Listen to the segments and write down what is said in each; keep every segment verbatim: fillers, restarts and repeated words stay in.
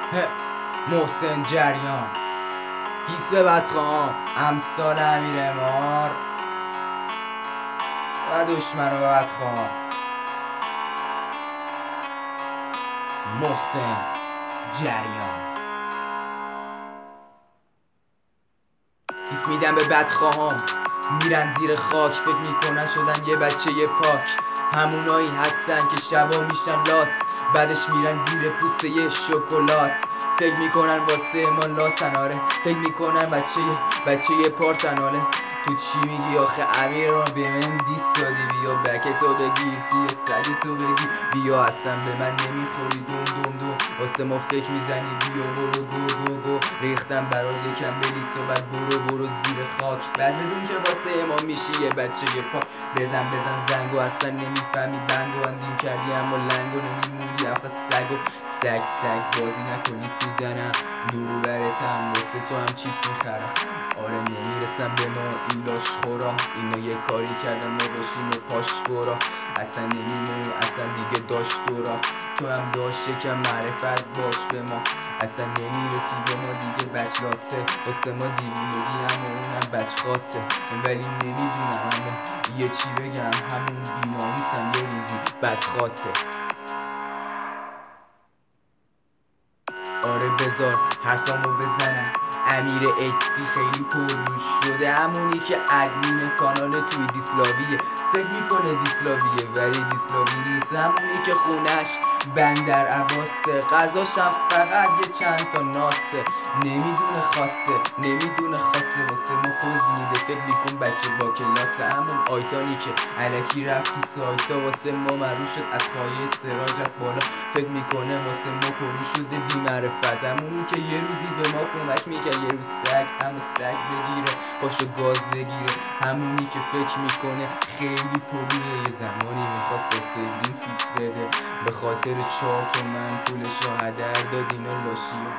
محسن جریان دیس به بدخوام امثال امیر امار و دشمن و بدخوام محسن جریان. دیس میدم به بدخواهام میرن زیر خاک، فکر میکنن شدن یه بچه یه پاک. همونایی هستن که شبا میشن لات، بعدش میرن زیر پوسته یه شکلات. فکر میکنن واسه ما لاتن، آره فکر میکنن بچه بچه یه پارتناله. تو چی میگی آخه امیر رو به من دیس دادی؟ بیا بک تو بگیر، بیا سگ تو بگیر، بیا اصلا به من نمیخوری دوم دوم دوم. واسه ما فکر میزنی بیا برو گو گو گو. ریختم برات یکم بلیس و بعد برو برو زیر خاک. بعد بدون که واسه ما میشی یه بچه یه پاک. بزن بزن زنگو اصلا نمیفهمی بنگو اندیم کردی اما لنگو نمیموندی آخه سگو. سگ سگ بازی نکن لیس میزنم دورو برتم، واسه تو هم چیپس میخرم. آره نمیرسم به ما این لاش خورا، اینا یه کاری کردن ما باشیم و پاش برا. اصلا نمیمونی اصلا دیگه داشت دورا، تو هم داشت یکم معرفت باش به ما. اصلا نمیرسی به ما دیگه بچلاته، واسه ما دیوونگی هم و اونم بچخاته. ولی نمیدونم اما یه چی بگم، همون بیناموسم یه روزی بدخاته. آره بذار حرفامو بزنم، امیر ایچ سی خیلی پرروش شده، همونی که ادمین کانال توی دیسلاویه. فکر میکنه دیسلاویه ولی دیسلاوی نیست، همونی که خونش بندر عباسه، غذاشم فقط یه چند تا ناسه. نمیدونه خاصه نمیدونه خاصه، واسه ما پوز میده فکر میکن بچه با کلاسه. همون آیتانی که الکی رفت تو سایتا واسه ما معروف شد، از خواهی سراجت بالا فکر میکنه واسه ما پرو شده بی معرفت. همونی که یه روزی به ما کمک میکرد یه روز سگ همو سگ بگیره پاشو گاز بگیره. همونی که فکر میکنه خیلی پروه، یه زمانی میخواست با سیدرین فیکس بده، به خاطر چهار تومن پولشو هدر داد اینا لاشیه.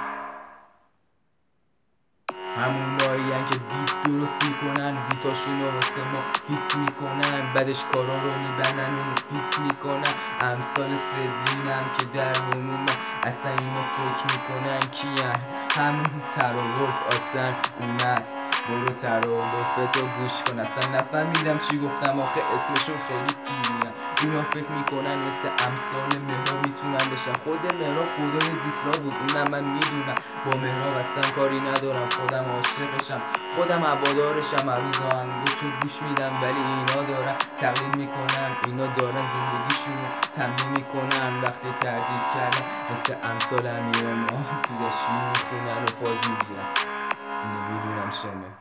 همونایی که بیت درست میکنن، بیتاشونو واسه ما هیت میکنن، بعدش کارا رو میبندن و فیت میکنن. امثال سدرین هم که در همون اصلا اینا فکر میکنن کیان، همون ترولف آسن اومد. برو ترولف تو گوش کن، اصلا نفهمیدم چی گفتم آخه اسمشون خیلی پیرین. اینا فکر میکنن مثل امثال مهراب میتونن بشن، خود مهراب خدای دیسلا بود اونم من میدونم. با مهراب اصلا کاری ندارم، خودم عاشقشم خودم هوادارشم، هر روز آهنگاشو گوش میدم. ولی اینا دارن تقلید میکنن، اینا دارن زندگیشونو تمرین میکنن. وقتی تردید کردن مثل امثال امیر ما تو دشتی میخونن و فاز میگیرن. نمیدونم چمه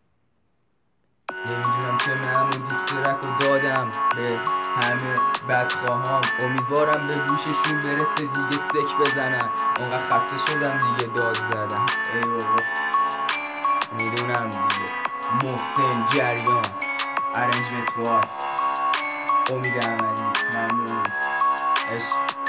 نمیدونم چمه همون دیسترک رو دادم به همه بدخواهام، امیدوارم به گوششون برسه دیگه سک بزنن. اونقدر خسته شدم دیگه داد زدم ای بابا. میدونم دیگه محسن جریان ارنجمنت بار امید احمدی ممنون عشق.